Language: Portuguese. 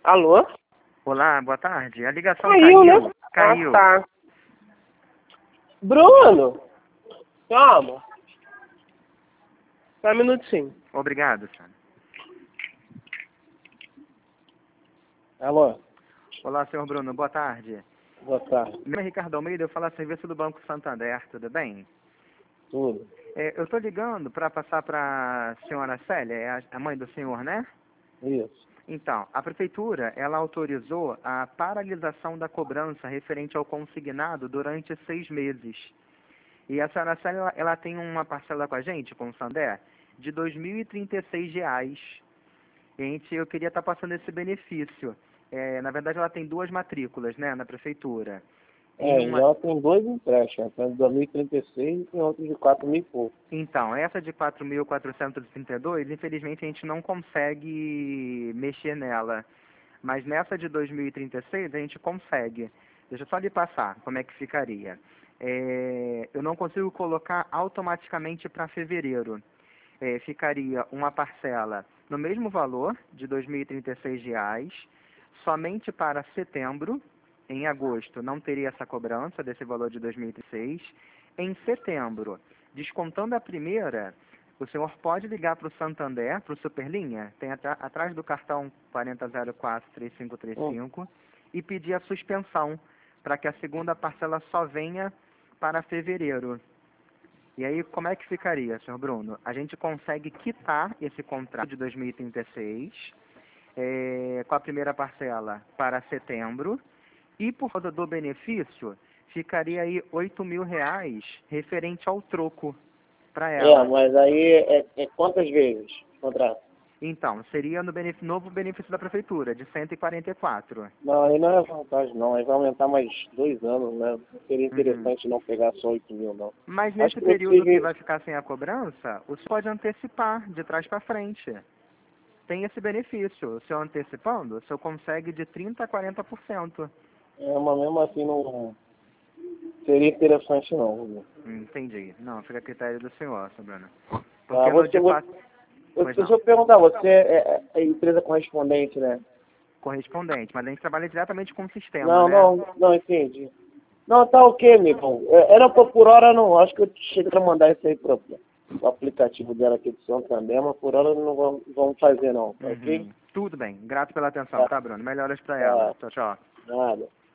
Alô? Olá, boa tarde. A ligação Caiu, caiu. né? Caiu. Ah, tá. Bruno, calma. Só um minutinho. Obrigado, senhor. Alô? Olá, senhor Bruno. Boa tarde. Boa tarde. Meu nome é Ricardo Almeida, eu falo a serviço do Banco Santander, tudo bem? Tudo. Eu estou ligando para passar para a senhora Célia, é a mãe do senhor, né? Isso. Então, a prefeitura, ela autorizou a paralisação da cobrança referente ao consignado durante 6 meses. E a senhora Célia, ela tem uma parcela com a gente, com o Santander, de R$ 2.036. Eu queria estar passando esse benefício. Na verdade, ela tem 2 matrículas, né, na prefeitura. E ela tem dois empréstimos, tem de 2036 e tem outro de 4 mil e pouco. Então, essa de 4.432, infelizmente a gente não consegue mexer nela. Mas nessa de 2036 a gente consegue. Deixa eu só lhe passar como é que ficaria. Eu não consigo colocar automaticamente para fevereiro. Ficaria uma parcela no mesmo valor de R$ 2.036, somente para setembro. Em agosto não teria essa cobrança desse valor de 2036. Em setembro, descontando a primeira, o senhor pode ligar para o Santander, para o Superlinha, tem atrás do cartão 4004-3535, e pedir a suspensão, para que a segunda parcela só venha para fevereiro. E aí, como é que ficaria, senhor Bruno? A gente consegue quitar esse contrato de 2036, com a primeira parcela para setembro, e por causa do benefício, ficaria aí R$ 8.000 referente ao troco para ela. Mas aí é quantas vezes o contrato? Então, seria no novo benefício da prefeitura, de 144. Não, aí não é vantagem não, aí vai aumentar mais 2 anos, né? Não seria interessante não pegar só 8 mil, não. Mas Acho nesse que período que você... vai ficar sem a cobrança, o senhor pode antecipar de trás para frente. Tem esse benefício. O senhor antecipando, o senhor consegue de 30% a 40%. Mas mesmo assim não seria interessante não, viu? Entendi. Não, fica a critério do senhor, senhor Bruno. Tá, Porque no de fato... Pois deixa não. eu perguntar, você é empresa correspondente, né? Correspondente, mas a gente trabalha diretamente com o sistema, Não, né? não entendi. Não, tá ok, amigo. Era por hora não, acho que eu cheguei a mandar isso aí pro aplicativo dela aqui do Santander, mas por hora não vamos fazer não, tá ok? Tudo bem. Grato pela atenção, tá, Bruno? Melhoras para ela. Tchau, tchau. Nada.